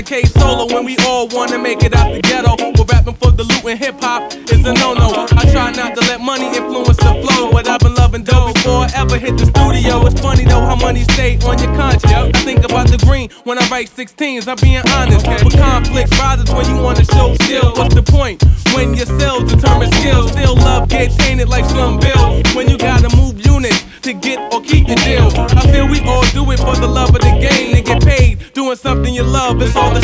K solo when we all wanna make it out the ghetto. But rapping for the loot and hip hop is a no-no. I try not to let money influence the flow, but I've been loving dough before I ever hit the studio. It's funny though how money stay on your conscience. I think about the green when I write 16s, I'm being honest. But conflict rises when you wanna show skill. What's the point? When your sales determine skills. Still love get tainted like Slum Bill. When you gotta move units to get or keep the deal. I feel we all do it for the love of the game. To get paid doing something you love, it's all the